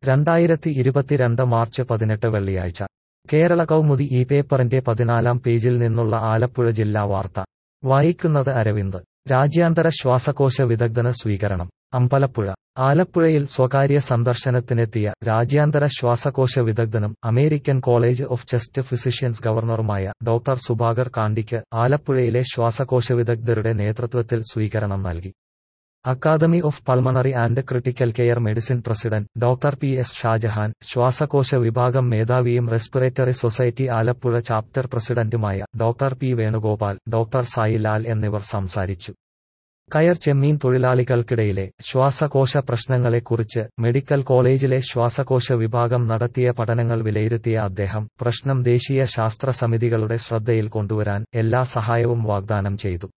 2022 March 18 വെള്ളിയാഴ്ച കേരള കൗമുദി ഈ പേപ്പറിന്റെ 14-ാം പേജിൽ നിന്നുള്ള ആലപ്പുഴ ജില്ലാ വാർത്ത വായിക്കുന്നത് അരവിന്ദ്. രാജ്യാന്തര ശ്വാസകോശ വിദഗ്ധന് സ്വീകരണം. അമ്പലപ്പുഴ. ആലപ്പുഴയിൽ സ്വകാര്യ സന്ദർശനത്തിനെത്തിയ രാജ്യാന്തര ശ്വാസകോശ വിദഗ്ധനും American college of chest physicians ഗവർണറുമായ ഡോക്ടർ സുഭാകർ കാണ്ടിക്ക് ആലപ്പുഴയിലെ ശ്വാസകോശ വിദഗ്ധരുടെ നേതൃത്വത്തിൽ സ്വീകരണം നൽകി. Academy of pulmonary and critical care medicine president doctor P S Shajahan, ശ്വാസകോശ വിഭാഗം മേധാവിയും റെസ്പിറേറ്ററി സൊസൈറ്റി ആലപ്പുഴ ചാപ്റ്റർ പ്രസിഡന്റുമായ doctor P Venugopal, doctor Sai Lal എന്നിവർ സംസാരിച്ചു. കയർ ചെമ്മീൻ തൊഴിലാളികൾക്കിടയിലെ ശ്വാസകോശ പ്രശ്നങ്ങളെക്കുറിച്ച് മെഡിക്കൽ കോളേജിലെ ശ്വാസകോശ വിഭാഗം നടത്തിയ പഠനങ്ങൾ വിലയിരുത്തിയ അദ്ദേഹം പ്രശ്നം ദേശീയ ശാസ്ത്ര സമിതികളുടെ ശ്രദ്ധയിൽ കൊണ്ടുവരാൻ എല്ലാ സഹായവും വാഗ്ദാനം ചെയ്തു.